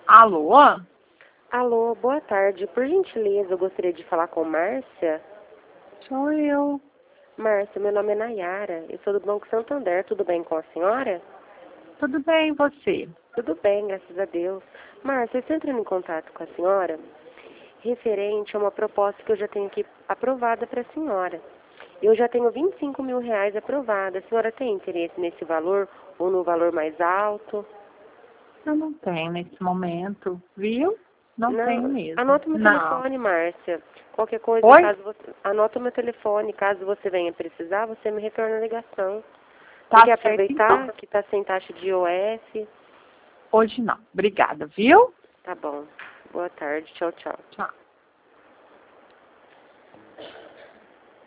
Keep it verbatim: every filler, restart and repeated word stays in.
Alô? Alô, boa tarde. Por gentileza, eu gostaria de falar com Márcia. Sou eu. Márcia, meu nome é Nayara. Eu sou do Banco Santander. Tudo bem com a senhora? Tudo bem, e você? Tudo bem, graças a Deus. Márcia, eu estou entrando em contato com a senhora referente a uma proposta que eu já tenho aqui aprovada para a senhora. Eu já tenho vinte e cinco mil reais aprovada. A senhora tem interesse nesse valor ou no valor mais alto? Eu não tenho nesse momento, viu? Não, Não, tenho mesmo. anota o meu Não. telefone, Márcia. Qualquer coisa, Oi? caso você... Anota o meu telefone. Caso você venha precisar, você me retorna a ligação. Tá Você quer certo, aproveitar então. que está sem taxa de I O F? Hoje não. Obrigada, viu? Tá bom. Boa tarde. Tchau, tchau. Tchau.